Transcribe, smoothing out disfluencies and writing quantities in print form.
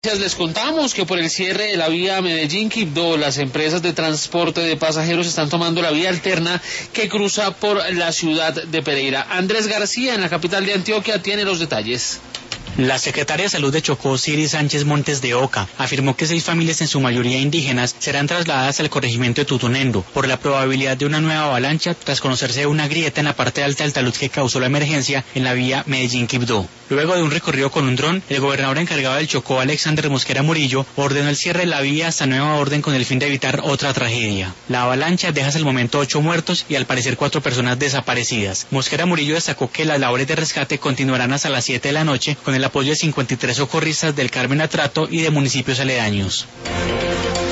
Les contamos que por el cierre de la vía Medellín-Quibdó, las empresas de transporte de pasajeros están tomando la vía alterna que cruza por la ciudad de Pereira. Andrés García, en la capital de Antioquia, tiene los detalles. La secretaria de Salud de Chocó, Siri Sánchez Montes de Oca, afirmó que 6 familias, en su mayoría indígenas, serán trasladadas al corregimiento de Tutunendo por la probabilidad de una nueva avalancha tras conocerse una grieta en la parte alta del talud que causó la emergencia en la vía Medellín-Quibdó. Luego de un recorrido con un dron, el gobernador encargado del Chocó, Alexander Mosquera Murillo, ordenó el cierre de la vía hasta nueva orden con el fin de evitar otra tragedia. La avalancha deja hasta el momento 8 muertos y al parecer 4 personas desaparecidas. Mosquera Murillo destacó que las labores de rescate continuarán hasta las 7 de la noche con el apoyo de 53 socorristas del Carmen Atrato y de municipios aledaños.